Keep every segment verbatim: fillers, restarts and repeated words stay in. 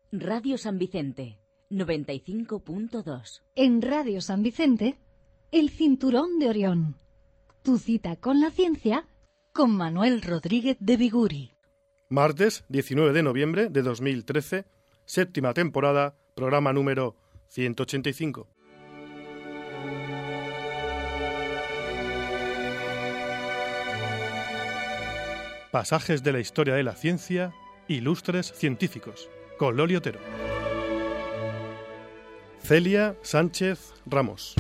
Radio San Vicente, noventa y cinco punto dos. En Radio San Vicente, el Cinturón de Orión. Tu cita con la ciencia, con Manuel Rodríguez de Biguri. Martes diecinueve de noviembre de dos mil trece, séptima temporada, programa número ciento ochenta y cinco. Pasajes de la historia de la ciencia, ilustres científicos, con Loli Otero. Celia Sánchez Ramos.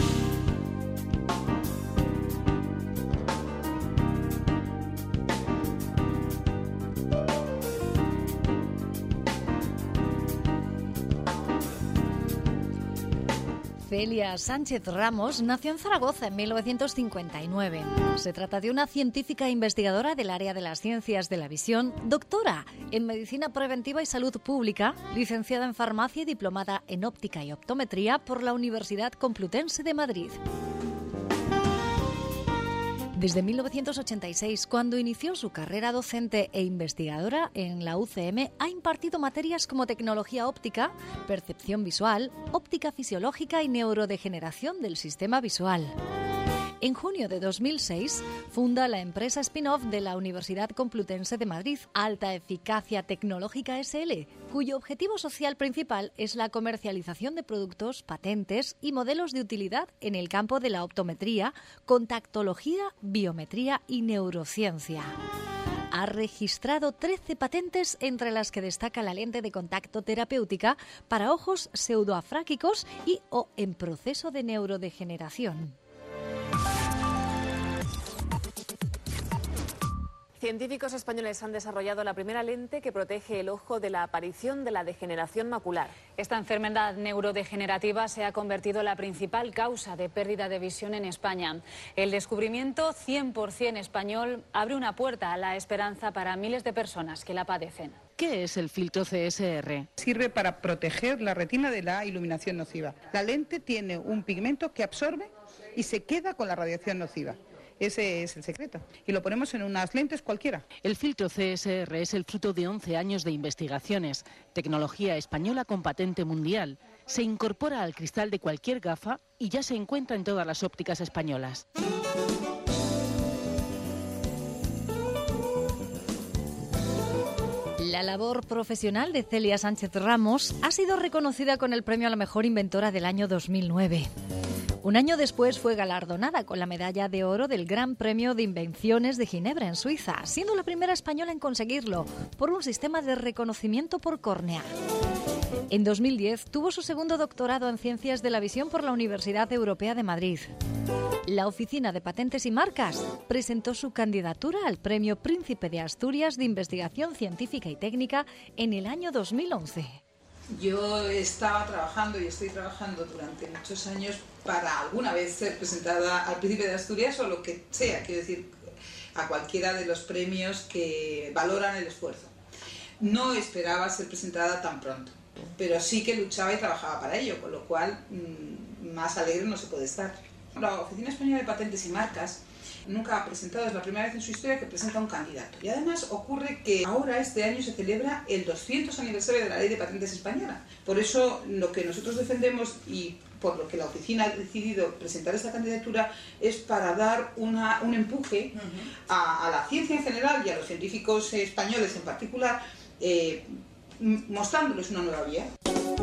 Celia Sánchez Ramos nació en Zaragoza en mil novecientos cincuenta y nueve. Se trata de una científica e investigadora del área de las ciencias de la visión, doctora en Medicina Preventiva y Salud Pública, licenciada en Farmacia y diplomada en Óptica y Optometría por la Universidad Complutense de Madrid. Desde mil novecientos ochenta y seis, cuando inició su carrera docente e investigadora en la U C M, ha impartido materias como tecnología óptica, percepción visual, óptica fisiológica y neurodegeneración del sistema visual. En junio de dos mil seis, funda la empresa spin-off de la Universidad Complutense de Madrid, Alta Eficacia Tecnológica S L, cuyo objetivo social principal es la comercialización de productos, patentes y modelos de utilidad en el campo de la optometría, contactología, biometría y neurociencia. Ha registrado trece patentes, entre las que destaca la lente de contacto terapéutica para ojos pseudoafráquicos y o en proceso de neurodegeneración. Científicos españoles han desarrollado la primera lente que protege el ojo de la aparición de la degeneración macular. Esta enfermedad neurodegenerativa se ha convertido en la principal causa de pérdida de visión en España. El descubrimiento cien por ciento español abre una puerta a la esperanza para miles de personas que la padecen. ¿Qué es el filtro C S R? Sirve para proteger la retina de la iluminación nociva. La lente tiene un pigmento que absorbe y se queda con la radiación nociva. Ese es el secreto. Y lo ponemos en unas lentes cualquiera. El filtro C S R es el fruto de once años de investigaciones. Tecnología española con patente mundial. Se incorpora al cristal de cualquier gafa y ya se encuentra en todas las ópticas españolas. La labor profesional de Celia Sánchez Ramos ha sido reconocida con el premio a la mejor inventora del año dos mil nueve. Un año después fue galardonada con la medalla de oro del Gran Premio de Invenciones de Ginebra, en Suiza, siendo la primera española en conseguirlo por un sistema de reconocimiento por córnea. En dos mil diez tuvo su segundo doctorado en Ciencias de la Visión por la Universidad Europea de Madrid. La Oficina de Patentes y Marcas presentó su candidatura al Premio Príncipe de Asturias de Investigación Científica y Técnica en el año dos mil once. Yo estaba trabajando y estoy trabajando durante muchos años para alguna vez ser presentada al Príncipe de Asturias o lo que sea, quiero decir, a cualquiera de los premios que valoran el esfuerzo. No esperaba ser presentada tan pronto, pero sí que luchaba y trabajaba para ello, con lo cual mmm, más alegre no se puede estar. La Oficina Española de Patentes y Marcas nunca ha presentado, es la primera vez en su historia que presenta un candidato. Y además ocurre que ahora, este año, se celebra el doscientos aniversario de la Ley de Patentes Española. Por eso, lo que nosotros defendemos y por lo que la oficina ha decidido presentar esta candidatura es para dar una, un empuje uh-huh. a, a la ciencia en general y a los científicos españoles en particular, eh, mostrándoles una nueva vía.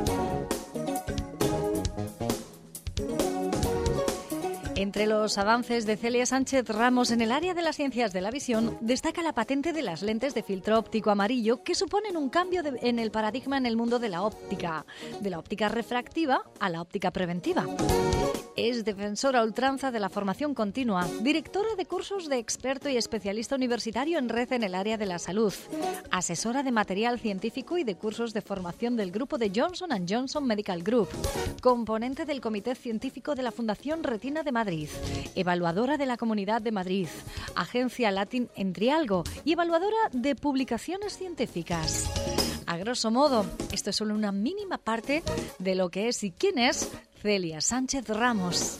Entre los avances de Celia Sánchez Ramos en el área de las ciencias de la visión, destaca la patente de las lentes de filtro óptico amarillo, que suponen un cambio de, en el paradigma en el mundo de la óptica, de la óptica refractiva a la óptica preventiva. Es defensora a ultranza de la formación continua, directora de cursos de experto y especialista universitario en red en el área de la salud, asesora de material científico y de cursos de formación del grupo de Johnson and Johnson Medical Group, componente del Comité Científico de la Fundación Retina de Madrid, evaluadora de la Comunidad de Madrid, Agencia Latin Entrialgo y evaluadora de publicaciones científicas. A grosso modo, esto es solo una mínima parte de lo que es y quién es Celia Sánchez Ramos.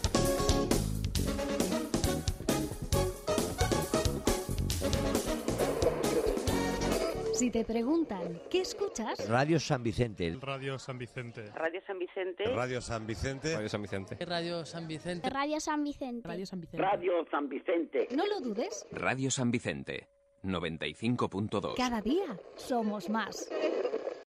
Si te preguntan, ¿qué escuchas? Radio San Vicente. Radio San Vicente. Radio San Vicente. Radio San Vicente. Radio San Vicente. Radio San Vicente. Radio San Vicente. Radio San Vicente. Radio San Vicente. No lo dudes. Radio San Vicente, noventa y cinco punto dos. Cada día somos más.